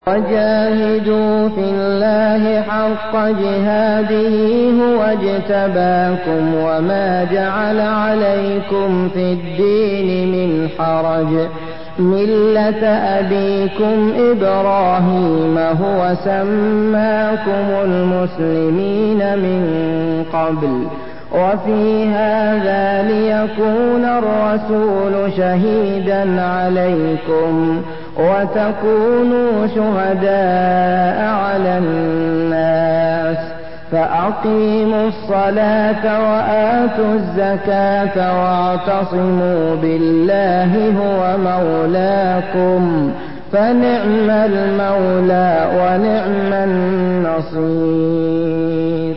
وجاهدوا في الله حق جهاده هو اجتباكم وما جعل عليكم في الدين من حرج ملة أبيكم إبراهيم هو سماكم المسلمين من قبل وفي هذا ليكون الرسول شهيدا عليكم وتكونوا شهداء على الناس فأقيموا الصلاة وآتوا الزكاة واعتصموا بالله هو مولاكم فنعم المولى ونعم النصير.